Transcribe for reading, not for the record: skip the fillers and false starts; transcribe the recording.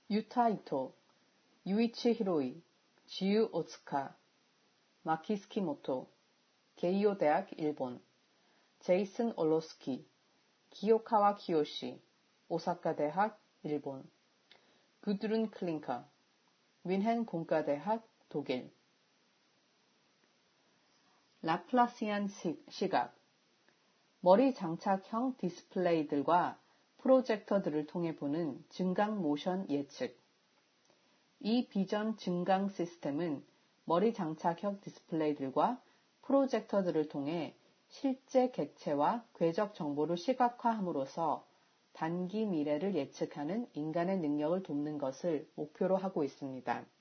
유타 이토, 유이치 히로이, 지유 오츠카, 마키스키모토, 게이오 대학 일본, 제이슨 올로스키, 기요카와 키요시, 오사카 대학 일본, 구드룬 클링커, 뮌헨 공과대학 독일. 라플라시안 시각, 머리 장착형 디스플레이들과 프로젝터들을 통해 보는 증강 모션 예측. 이 비전 증강 시스템은 머리 장착형 디스플레이들과 프로젝터들을 통해 실제 객체와 궤적 정보를 시각화함으로써 단기 미래를 예측하는 인간의 능력을 돕는 것을 목표로 하고 있습니다.